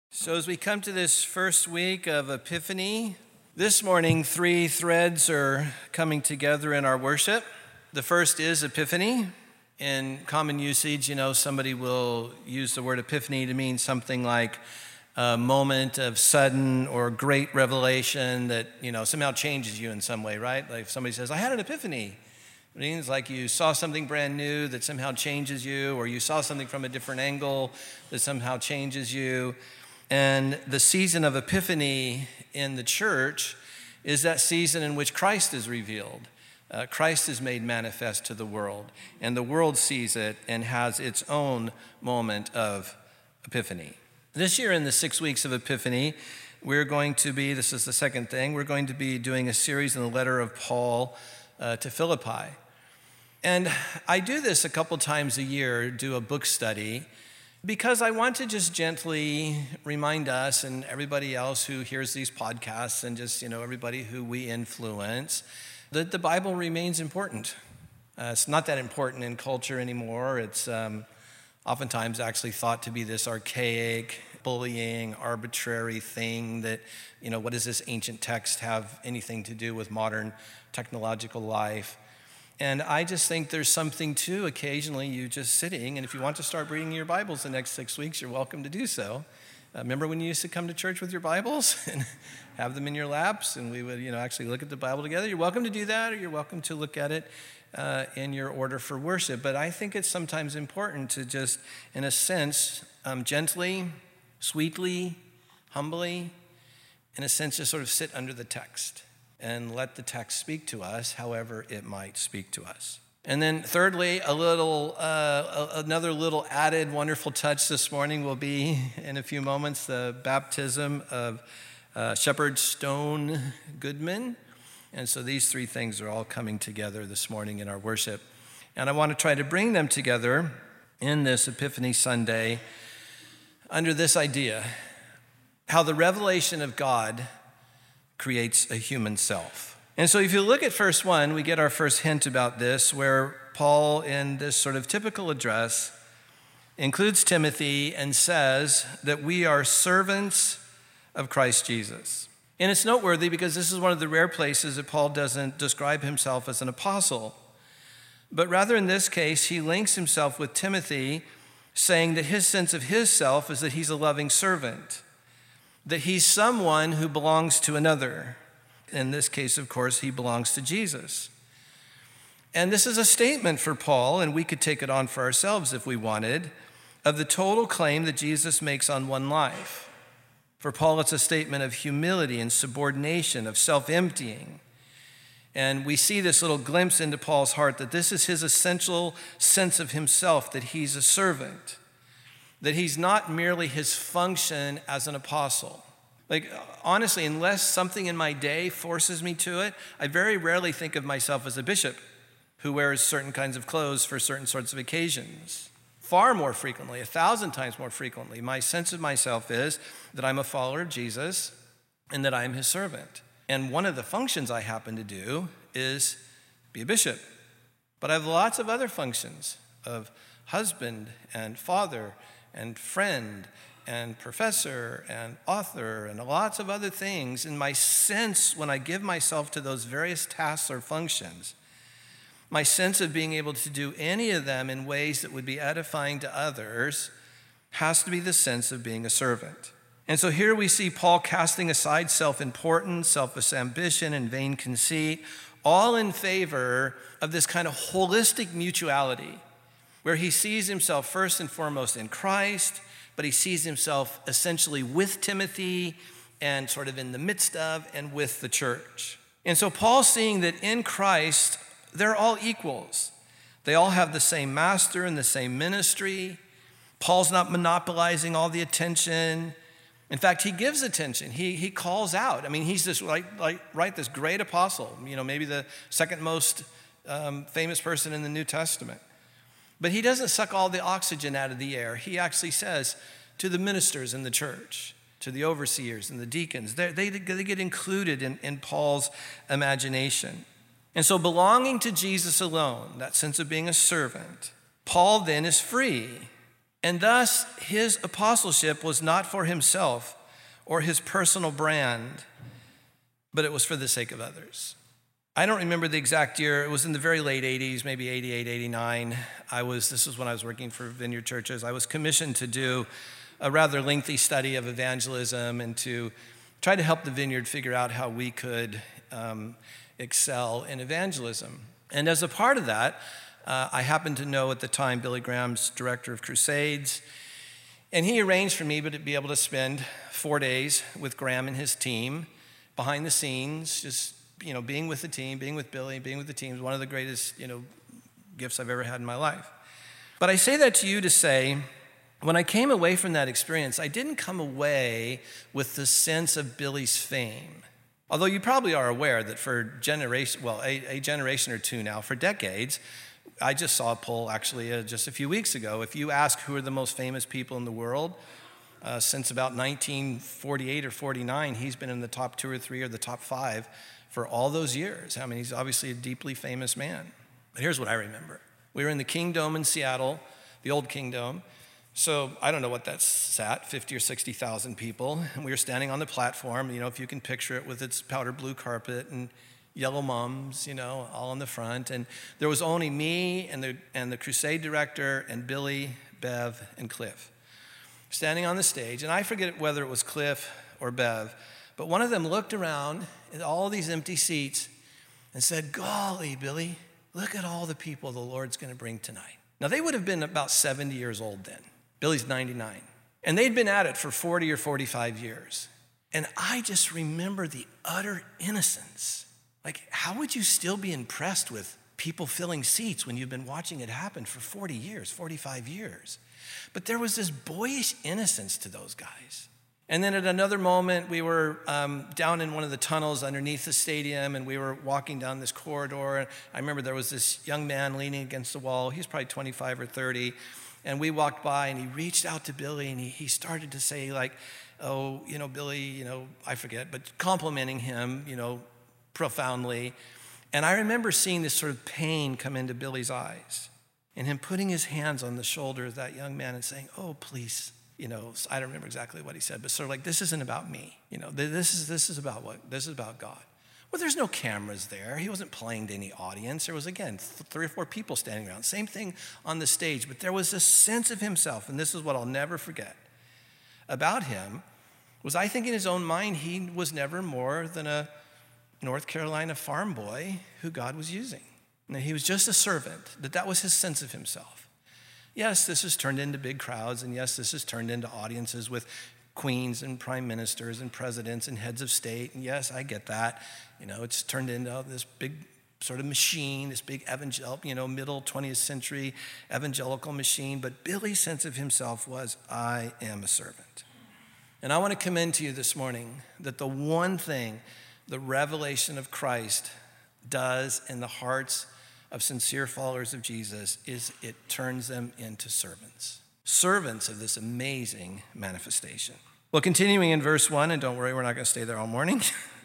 So as we come to this first week of Epiphany, this morning 3 threads are coming together in our worship. The first is Epiphany. In common usage, somebody will use the word epiphany to mean something like a moment of sudden or great revelation that, somehow changes you in some way, right? Like if somebody says, I had an epiphany. It means like you saw something brand new that somehow changes you, or you saw something from a different angle that somehow changes you. And the season of Epiphany in the church is that season in which Christ is revealed. Christ is made manifest to the world, and the world sees it and has its own moment of Epiphany. This year in the 6 weeks of Epiphany, this is the second thing, we're going to be doing a series in the letter of Paul to Philippi. And I do this a couple times a year, do a book study, because I want to just gently remind us and everybody else who hears these podcasts and just, everybody who we influence, that the Bible remains important. It's not that important in culture anymore. It's oftentimes actually thought to be this archaic, bullying, arbitrary thing that, what does this ancient text have anything to do with modern technological life? And I just think there's something to occasionally you just sitting, and if you want to start reading your Bibles the next 6 weeks, you're welcome to do so. Remember when you used to come to church with your Bibles and have them in your laps, and we would, actually look at the Bible together? You're welcome to do that, or you're welcome to look at it in your order for worship. But I think it's sometimes important to just, in a sense, gently, sweetly, humbly, in a sense, just sort of sit under the text and let the text speak to us however it might speak to us. And then thirdly, another little added wonderful touch this morning will be, in a few moments, the baptism of Shepherd Stone Goodman. And so these three things are all coming together this morning in our worship. And I want to try to bring them together in this Epiphany Sunday under this idea: how the revelation of God creates a human self. And so if you look at verse 1, we get our first hint about this, where Paul, in this sort of typical address, includes Timothy and says that we are servants of Christ Jesus. And it's noteworthy because this is one of the rare places that Paul doesn't describe himself as an apostle. But rather in this case, he links himself with Timothy, saying that his sense of his self is that he's a loving servant, that he's someone who belongs to another. In this case, of course, he belongs to Jesus. And this is a statement for Paul, and we could take it on for ourselves if we wanted, of the total claim that Jesus makes on one life. For Paul, it's a statement of humility and subordination, of self-emptying. And we see this little glimpse into Paul's heart that this is his essential sense of himself, that he's a servant, that he's not merely his function as an apostle. Like, honestly, unless something in my day forces me to it, I very rarely think of myself as a bishop who wears certain kinds of clothes for certain sorts of occasions. Far more frequently, 1,000 times more frequently, my sense of myself is that I'm a follower of Jesus and that I'm his servant. And one of the functions I happen to do is be a bishop. But I have lots of other functions of husband and father and friend and professor and author and lots of other things. And my sense, when I give myself to those various tasks or functions, my sense of being able to do any of them in ways that would be edifying to others has to be the sense of being a servant. And so here we see Paul casting aside self-importance, selfish ambition, and vain conceit, all in favor of this kind of holistic mutuality, where he sees himself first and foremost in Christ, but he sees himself essentially with Timothy and sort of in the midst of and with the church. And so Paul's seeing that in Christ, they're all equals. They all have the same master and the same ministry. Paul's not monopolizing all the attention. In fact, he gives attention. He calls out. I mean, he's this this great apostle, maybe the second most famous person in the New Testament. But he doesn't suck all the oxygen out of the air. He actually says to the ministers in the church, to the overseers and the deacons, they get included in Paul's imagination. And so belonging to Jesus alone, that sense of being a servant, Paul then is free And thus, his apostleship was not for himself or his personal brand, but it was for the sake of others. I don't remember the exact year. It was in the very late 80s, maybe 88, 89. This was when I was working for Vineyard Churches. I was commissioned to do a rather lengthy study of evangelism and to try to help the Vineyard figure out how we could excel in evangelism. And as a part of that, I happened to know at the time Billy Graham's director of Crusades, and he arranged for me to be able to spend 4 days with Graham and his team behind the scenes, just being with the team, being with Billy, being with the team is one of the greatest gifts I've ever had in my life. But I say that to you to say, when I came away from that experience, I didn't come away with the sense of Billy's fame. Although you probably are aware that for a generation or two now, for decades, I just saw a poll actually just a few weeks ago. If you ask who are the most famous people in the world, since about 1948 or 49, he's been in the top 2 or 3 or the top 5 for all those years. I mean, he's obviously a deeply famous man. But here's what I remember. We were in the King Dome in Seattle, the old King Dome. So I don't know what that's at, 50 or 60,000 people. And we were standing on the platform, if you can picture it, with its powder blue carpet and yellow mums, all in the front. And there was only me and the crusade director and Billy, Bev, and Cliff standing on the stage. And I forget whether it was Cliff or Bev, but one of them looked around at all these empty seats and said, "Golly, Billy, look at all the people the Lord's going to bring tonight." Now, they would have been about 70 years old then. Billy's 99. And they'd been at it for 40 or 45 years. And I just remember the utter innocence. Like, how would you still be impressed with people filling seats when you've been watching it happen for 40 years, 45 years? But there was this boyish innocence to those guys. And then at another moment, we were down in one of the tunnels underneath the stadium, and we were walking down this corridor. And I remember there was this young man leaning against the wall. He's probably 25 or 30. And we walked by, and he reached out to Billy, and he started to say, like, "Oh, Billy, I forget," but complimenting him, profoundly. And I remember seeing this sort of pain come into Billy's eyes, and him putting his hands on the shoulder of that young man and saying, "Oh, please." I don't remember exactly what he said, but sort of like, "This isn't about me. This is about what? This is about God." Well, there's no cameras there. He wasn't playing to any audience. There was, again, 3 or 4 people standing around. Same thing on the stage, but there was this sense of himself, and this is what I'll never forget about him, was I think in his own mind, he was never more than a North Carolina farm boy who God was using. And he was just a servant, that was his sense of himself. Yes, this has turned into big crowds, and yes, this has turned into audiences with queens and prime ministers and presidents and heads of state, and yes, I get that. It's turned into this big sort of machine, this big middle 20th century evangelical machine, but Billy's sense of himself was, "I am a servant." And I want to commend to you this morning that the one thing the revelation of Christ does in the hearts of sincere followers of Jesus is it turns them into servants of this amazing manifestation. Well, continuing in verse 1, and don't worry, we're not going to stay there all morning.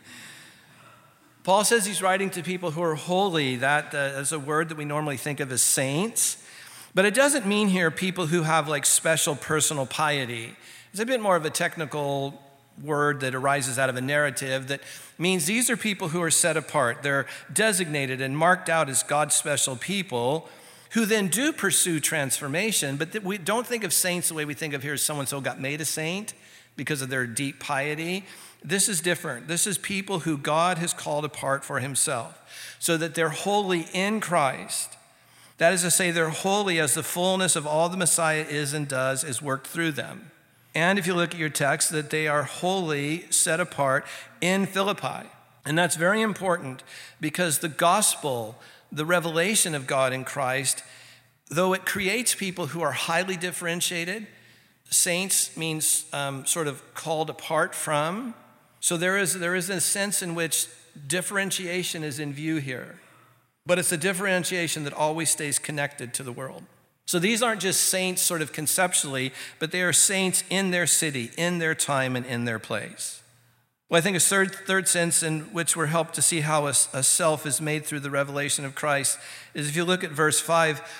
Paul says he's writing to people who are holy. That is a word that we normally think of as saints, but it doesn't mean here people who have like special personal piety. It's a bit more of a technical word that arises out of a narrative that means these are people who are set apart. They're designated and marked out as God's special people who then do pursue transformation, but we don't think of saints the way we think of here as someone so got made a saint because of their deep piety. This is different. This is people who God has called apart for himself so that they're holy in Christ. That is to say, they're holy as the fullness of all the Messiah is and does is worked through them. And if you look at your text, that they are wholly set apart in Philippi. And that's very important because the gospel, the revelation of God in Christ, though it creates people who are highly differentiated, saints means sort of called apart from. So there is a sense in which differentiation is in view here. But it's a differentiation that always stays connected to the world. So these aren't just saints sort of conceptually, but they are saints in their city, in their time, and in their place. Well, I think a third sense in which we're helped to see how a self is made through the revelation of Christ is if you look at verse 5,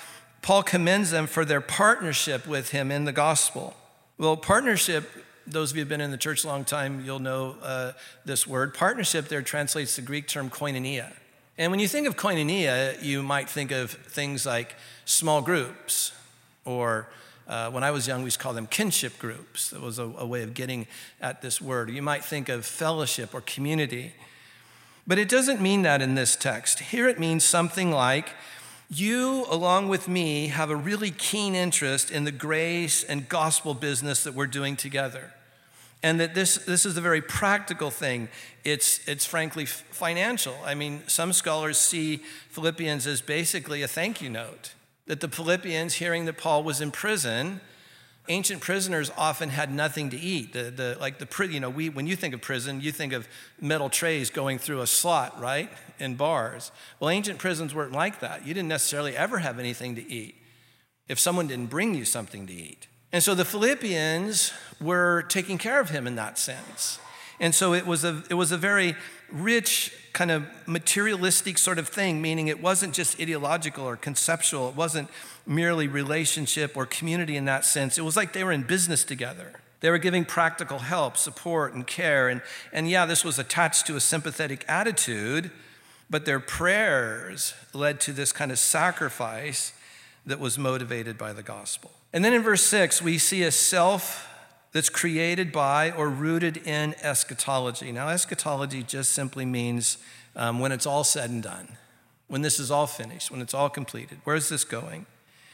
Paul commends them for their partnership with him in the gospel. Well, partnership, those of you who have been in the church a long time, you'll know this word. Partnership there translates the Greek term koinonia. And when you think of koinonia, you might think of things like small groups, or when I was young, we used to call them kinship groups. That was a way of getting at this word. You might think of fellowship or community. But it doesn't mean that in this text. Here it means something like, you, along with me, have a really keen interest in the grace and gospel business that we're doing together. And that this is a very practical thing. It's frankly financial. I mean, some scholars see Philippians as basically a thank you note. That the Philippians, hearing that Paul was in prison, ancient prisoners often had nothing to eat. When you think of prison, you think of metal trays going through a slot, right, in bars. Well, ancient prisons weren't like that. You didn't necessarily ever have anything to eat if someone didn't bring you something to eat. And so the Philippians were taking care of him in that sense. And so it was a very rich kind of materialistic sort of thing, meaning it wasn't just ideological or conceptual. It wasn't merely relationship or community in that sense. It was like they were in business together. They were giving practical help, support, and care. And yeah, this was attached to a sympathetic attitude, but their prayers led to this kind of sacrifice that was motivated by the gospel. And then in verse 6, we see a self that's created by or rooted in eschatology. Now, eschatology just simply means when it's all said and done, when this is all finished, when it's all completed. Where's this going?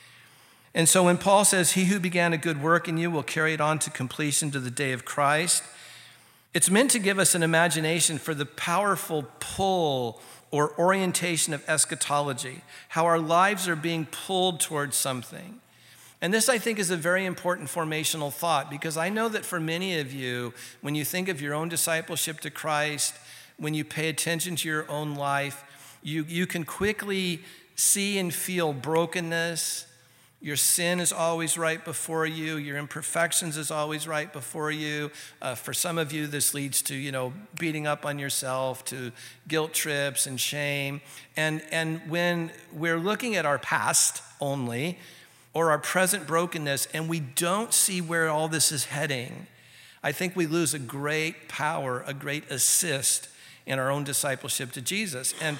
And so when Paul says, he who began a good work in you will carry it on to completion to the day of Christ, it's meant to give us an imagination for the powerful pull or orientation of eschatology, how our lives are being pulled towards something. And this, I think, is a very important formational thought, because I know that for many of you, when you think of your own discipleship to Christ, when you pay attention to your own life, you can quickly see and feel brokenness. Your sin is always right before you. Your imperfections is always right before you. For some of you, this leads to, beating up on yourself, to guilt trips and shame. And when we're looking at our past only, or our present brokenness, and we don't see where all this is heading, I think we lose a great power, a great assist in our own discipleship to Jesus. And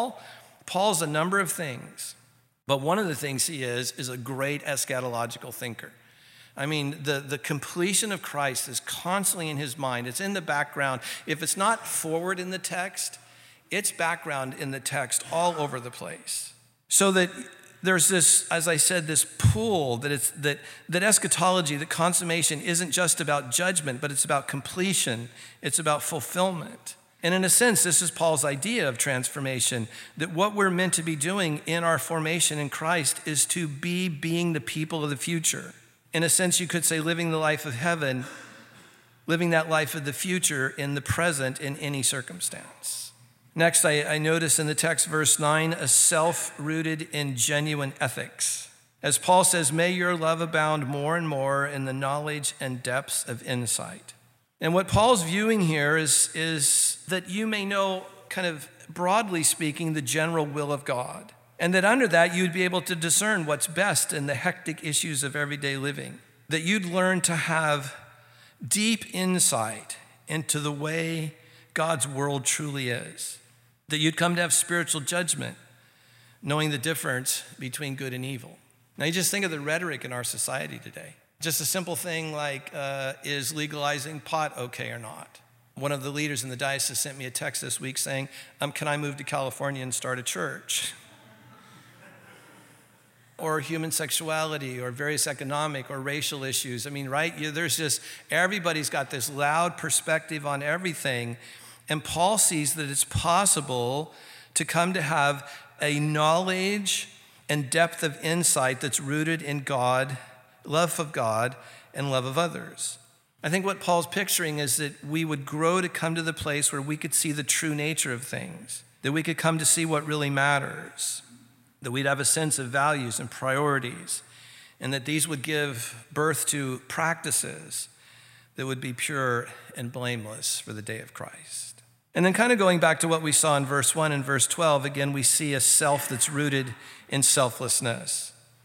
Paul's a number of things, but one of the things he is a great eschatological thinker. I mean, the completion of Christ is constantly in his mind. It's in the background. If it's not forward in the text, it's background in the text all over the place. So that there's this, as I said, this pull that eschatology, that consummation isn't just about judgment, but it's about completion. It's about fulfillment. And in a sense, this is Paul's idea of transformation, that what we're meant to be doing in our formation in Christ is to be being the people of the future. In a sense, you could say living the life of heaven, living that life of the future in the present in any circumstance. Next, I notice in the text, verse 9, a self rooted in genuine ethics. As Paul says, may your love abound more and more in the knowledge and depths of insight. And what Paul's viewing here is that you may know, kind of broadly speaking, the general will of God. And that under that, you'd be able to discern what's best in the hectic issues of everyday living. That you'd learn to have deep insight into the way God's world truly is. That you'd come to have spiritual judgment, knowing the difference between good and evil. Now, you just think of the rhetoric in our society today. Just a simple thing like, is legalizing pot okay or not? One of the leaders in the diocese sent me a text this week saying, can I move to California and start a church? Or human sexuality, or various economic or racial issues. I mean, right? Everybody's got this loud perspective on everything. And Paul sees that it's possible to come to have a knowledge and depth of insight that's rooted in God, love of God, and love of others. I think what Paul's picturing is that we would grow to come to the place where we could see the true nature of things, that we could come to see what really matters, that we'd have a sense of values and priorities, and that these would give birth to practices that would be pure and blameless for the day of Christ. And then kind of going back to what we saw in verse 1 and verse 12, again, we see a self that's rooted in selflessness.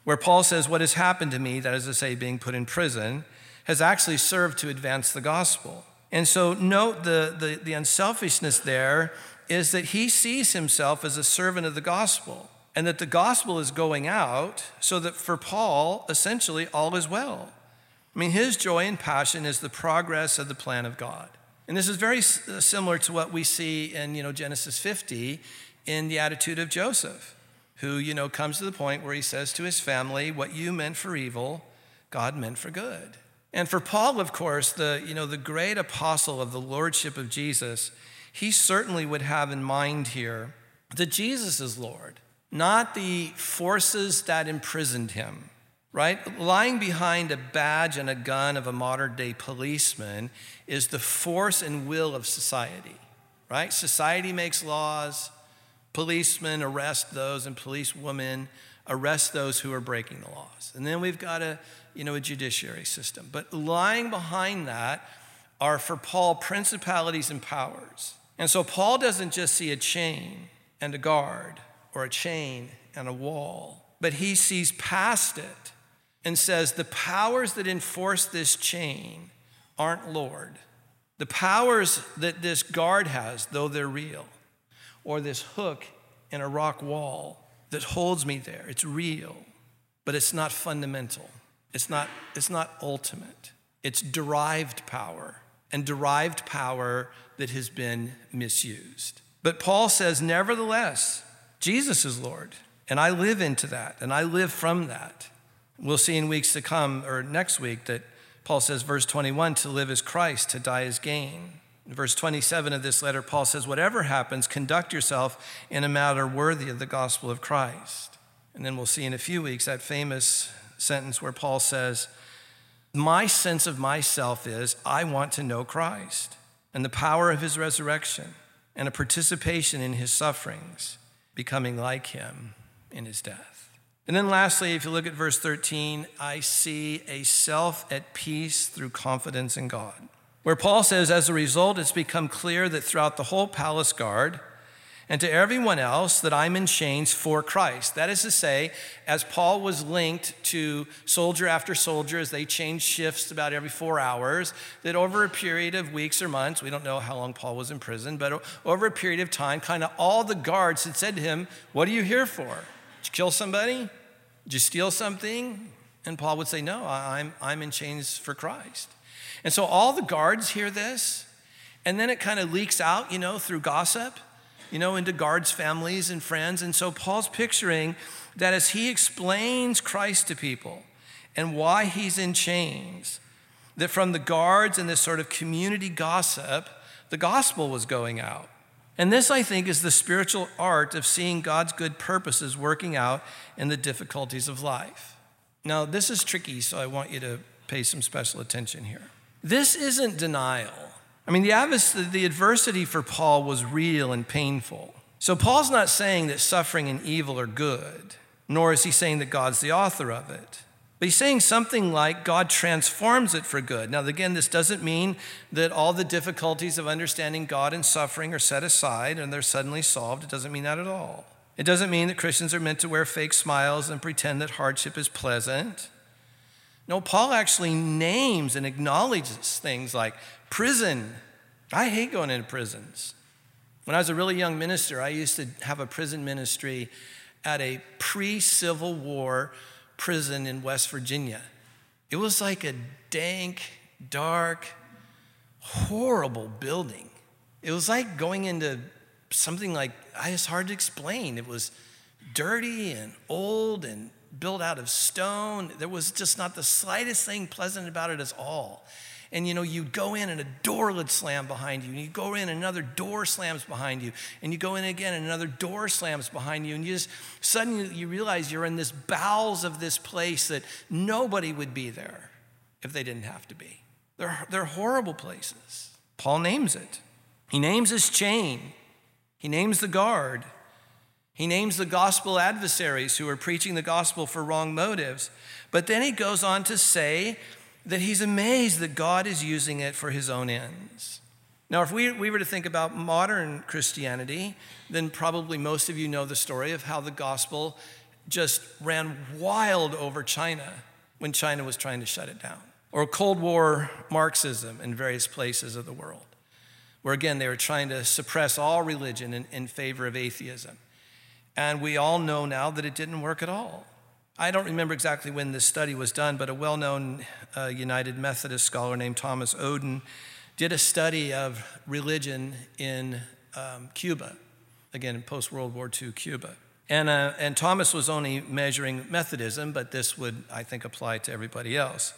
where Paul says, what has happened to me, that is to say, being put in prison, has actually served to advance the gospel. And so note the unselfishness there is that he sees himself as a servant of the gospel, and that the gospel is going out so that for Paul, essentially, all is well. I mean, his joy and passion is the progress of the plan of God. And this is very similar to what we see in, Genesis 50 in the attitude of Joseph, who, comes to the point where he says to his family, what you meant for evil, God meant for good. And for Paul, of course, the great apostle of the lordship of Jesus, he certainly would have in mind here that Jesus is Lord, not the forces that imprisoned him, right? Lying behind a badge and a gun of a modern-day policeman is the force and will of society, right? Society makes laws. Policemen arrest those, and policewomen arrest those who are breaking the laws. And then we've got a judiciary system. But lying behind that are, for Paul, principalities and powers. And so Paul doesn't just see a chain and a guard, or a chain and a wall, but he sees past it and says, the powers that enforce this chain aren't Lord. The powers that this guard has, though they're real, or this hook in a rock wall that holds me there, it's real, but it's not fundamental. It's not ultimate. It's derived power, and derived power that has been misused. But Paul says, nevertheless, Jesus is Lord, and I live into that, and I live from that. We'll see in weeks to come, or next week, that Paul says, verse 21, to live is Christ, to die is gain. In verse 27 of this letter, Paul says, whatever happens, conduct yourself in a manner worthy of the gospel of Christ. And then we'll see in a few weeks that famous sentence where Paul says, my sense of myself is I want to know Christ and the power of his resurrection and a participation in his sufferings, becoming like him in his death. And then lastly, if you look at verse 13, I see a self at peace through confidence in God, where Paul says, as a result, it's become clear that throughout the whole palace guard and to everyone else that I'm in chains for Christ. That is to say, as Paul was linked to soldier after soldier as they changed shifts about every 4 hours, that over a period of weeks or months, we don't know how long Paul was in prison, but over a period of time, kind of all the guards had said to him, what are you here for? Did you kill somebody? Did you steal something? And Paul would say, no, I'm in chains for Christ. And so all the guards hear this, and then it kind of leaks out, through gossip, into guards' families and friends. And so Paul's picturing that as he explains Christ to people and why he's in chains, that from the guards and this sort of community gossip, the gospel was going out. And this, I think, is the spiritual art of seeing God's good purposes working out in the difficulties of life. Now, this is tricky, so I want you to pay some special attention here. This isn't denial. I mean, the adversity for Paul was real and painful. So Paul's not saying that suffering and evil are good, nor is he saying that God's the author of it. But he's saying something like God transforms it for good. Now, again, this doesn't mean that all the difficulties of understanding God and suffering are set aside and they're suddenly solved. It doesn't mean that at all. It doesn't mean that Christians are meant to wear fake smiles and pretend that hardship is pleasant. No, Paul actually names and acknowledges things like prison. I hate going into prisons. When I was a really young minister, I used to have a prison ministry at a pre-Civil War prison in West Virginia. It was like a dank, dark, horrible building. It was like going into something like, it's hard to explain. It was dirty and old and built out of stone. There was just not the slightest thing pleasant about it at all. And you'd go in and a door would slam behind you. And you go in and another door slams behind you. And you go in again and another door slams behind you. And suddenly you realize you're in this bowels of this place that nobody would be there if they didn't have to be. They're horrible places. Paul names it. He names his chain. He names the guard. He names the gospel adversaries who are preaching the gospel for wrong motives. But then he goes on to say that he's amazed that God is using it for his own ends. Now, if we were to think about modern Christianity, then probably most of you know the story of how the gospel just ran wild over China when China was trying to shut it down. Or Cold War Marxism in various places of the world, where again, they were trying to suppress all religion in favor of atheism. And we all know now that it didn't work at all. I don't remember exactly when this study was done, but a well-known United Methodist scholar named Thomas Oden did a study of religion in Cuba, again, in post-World War II Cuba. And Thomas was only measuring Methodism, but this would, I think, apply to everybody else.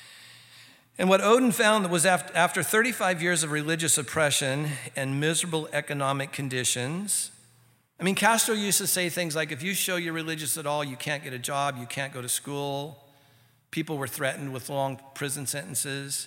And what Oden found was after 35 years of religious oppression and miserable economic conditions, I mean, Castro used to say things like, if you show you're religious at all, you can't get a job, you can't go to school. People were threatened with long prison sentences.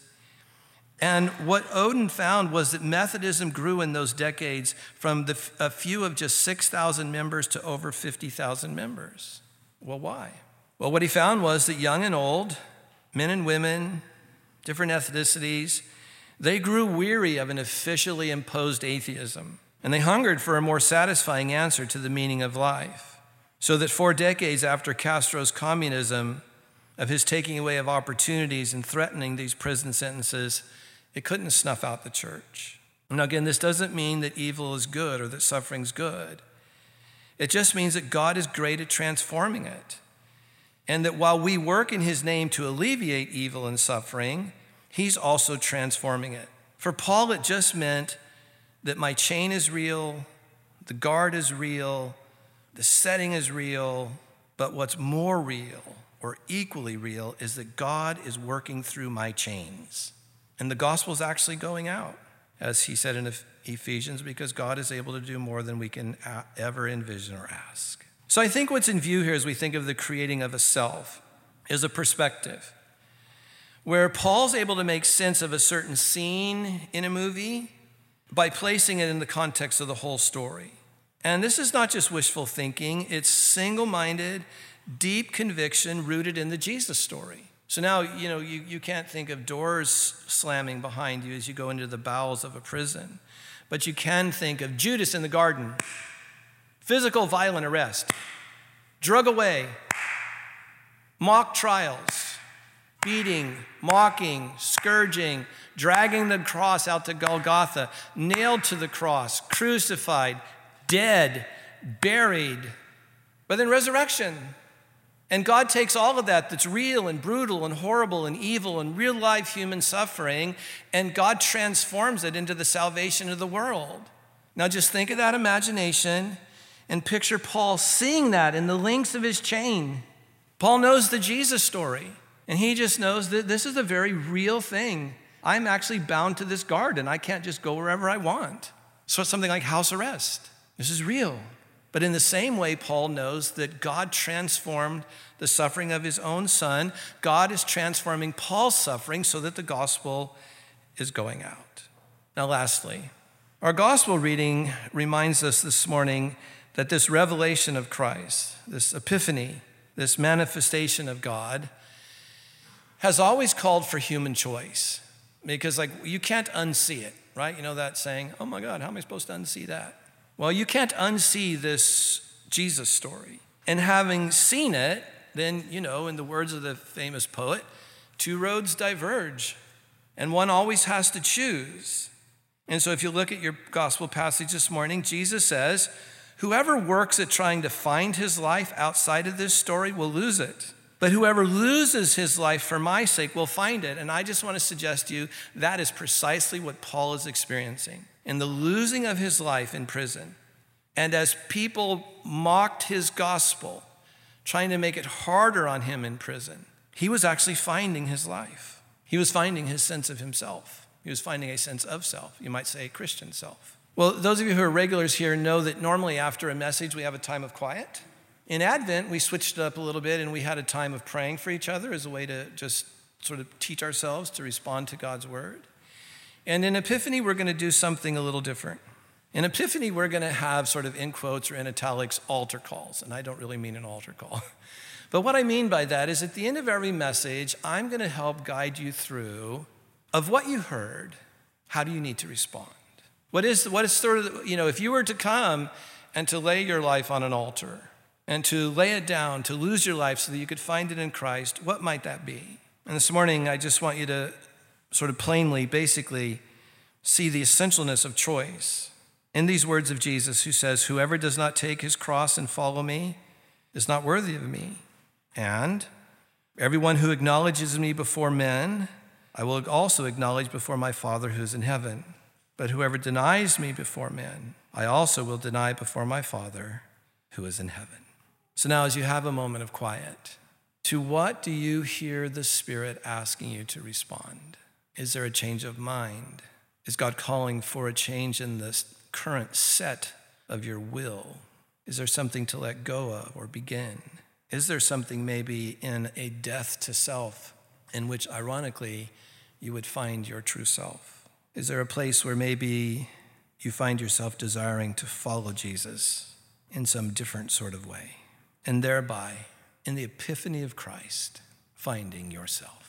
And what Oden found was that Methodism grew in those decades from a few of just 6,000 members to over 50,000 members. Well, why? Well, what he found was that young and old, men and women, different ethnicities, they grew weary of an officially imposed atheism, and they hungered for a more satisfying answer to the meaning of life. So that 4 decades after Castro's communism, of his taking away of opportunities and threatening these prison sentences, it couldn't snuff out the church. Now again, this doesn't mean that evil is good or that suffering's good. It just means that God is great at transforming it. And that while we work in his name to alleviate evil and suffering, he's also transforming it. For Paul, it just meant that my chain is real, the guard is real, the setting is real, but what's more real or equally real is that God is working through my chains. And the gospel is actually going out, as he said in Ephesians, because God is able to do more than we can ever envision or ask. So I think what's in view here as we think of the creating of a self is a perspective where Paul's able to make sense of a certain scene in a movie by placing it in the context of the whole story. And this is not just wishful thinking, it's single-minded, deep conviction rooted in the Jesus story. So now, you can't think of doors slamming behind you as you go into the bowels of a prison, but you can think of Judas in the garden. Physical violent arrest, drug away, mock trials, beating, mocking, scourging, dragging the cross out to Golgotha, nailed to the cross, crucified, dead, buried, but then resurrection. And God takes all of that that's real and brutal and horrible and evil and real life human suffering, and God transforms it into the salvation of the world. Now just think of that imagination and picture Paul seeing that in the links of his chain. Paul knows the Jesus story, and he just knows that this is a very real thing. I'm actually bound to this guard, and I can't just go wherever I want. So it's something like house arrest. This is real. But in the same way, Paul knows that God transformed the suffering of his own son. God is transforming Paul's suffering so that the gospel is going out. Now, lastly, our gospel reading reminds us this morning that this revelation of Christ, this epiphany, this manifestation of God, has always called for human choice. Because you can't unsee it, right? You know that saying, oh my God, how am I supposed to unsee that? Well, you can't unsee this Jesus story. And having seen it, then, in the words of the famous poet, 2 roads diverge, and one always has to choose. And so if you look at your gospel passage this morning, Jesus says, whoever works at trying to find his life outside of this story will lose it. But whoever loses his life for my sake will find it. And I just want to suggest to you that is precisely what Paul is experiencing. In the losing of his life in prison, and as people mocked his gospel, trying to make it harder on him in prison, he was actually finding his life. He was finding his sense of himself. He was finding a sense of self. You might say a Christian self. Well, those of you who are regulars here know that normally after a message, we have a time of quiet. In Advent, we switched it up a little bit and we had a time of praying for each other as a way to just sort of teach ourselves to respond to God's word. And in Epiphany, we're going to do something a little different. In Epiphany, we're going to have sort of in quotes or in italics altar calls. And I don't really mean an altar call. But what I mean by that is at the end of every message, I'm going to help guide you through of what you heard, how do you need to respond? What is sort of, if you were to come and to lay your life on an altar, and to lay it down, to lose your life so that you could find it in Christ, what might that be? And this morning, I just want you to sort of plainly, basically, see the essentialness of choice in these words of Jesus, who says, "Whoever does not take his cross and follow me is not worthy of me. And everyone who acknowledges me before men, I will also acknowledge before my Father who is in heaven. But whoever denies me before men, I also will deny before my Father who is in heaven." So now, as you have a moment of quiet, to what do you hear the Spirit asking you to respond? Is there a change of mind? Is God calling for a change in the current set of your will? Is there something to let go of or begin? Is there something maybe in a death to self in which, ironically, you would find your true self? Is there a place where maybe you find yourself desiring to follow Jesus in some different sort of way, and thereby, in the epiphany of Christ, finding yourself?